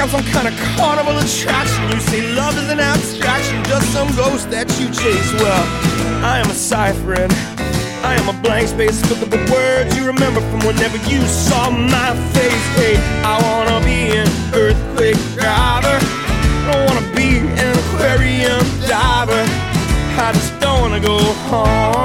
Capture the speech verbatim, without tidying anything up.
I'm some kind of carnival attraction. You say love is an abstraction, just some ghost that you chase. Well, I am a cipher and I am a blank space filled with the words you remember from whenever you saw my face. Hey, I wanna be an earthquake driver, I don't wanna be an aquarium diver, I just don't wanna go home.